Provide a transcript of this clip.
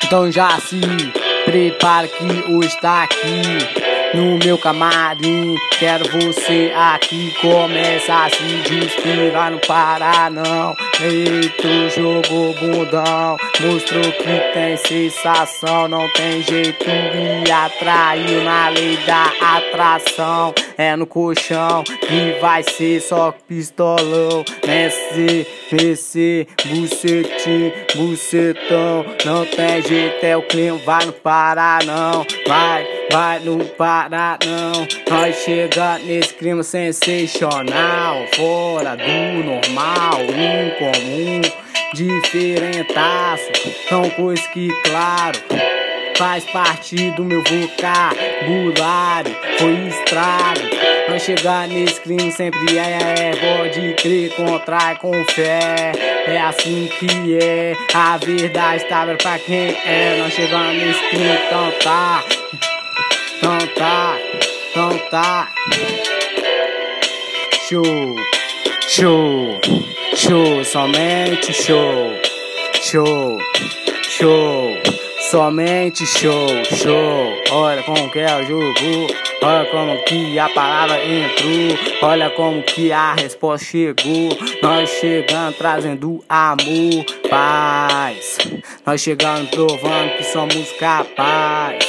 Então já se prepara que hoje tá aqui no meu camarim. Quero você aqui, começa a se despirar, não para não. Eita, jogou bundão, mostrou que tem sensação. Não tem jeito, me atraiu na lei da atração. É no colchão que vai ser só pistolão. Nesse, bucetinho, bucetão. Não tem jeito, é o clima, vai não parar não. Vai não parar não. Nós chegamos nesse clima sensacional, fora do normal, incomum, diferentaço. São coisas que, claro, faz parte do meu vocabulário. Foi estrago. Nós chegar nesse clima sempre pode crer, contrai com fé. É assim que é, a verdade tá pra quem é. Nós chegamos nesse clima, então tá. Show, somente show, somente show. Olha como que é o jogo, olha como que a palavra entrou, olha como que a resposta chegou. Nós chegamos trazendo amor, paz. Nós chegamos provando que somos capazes.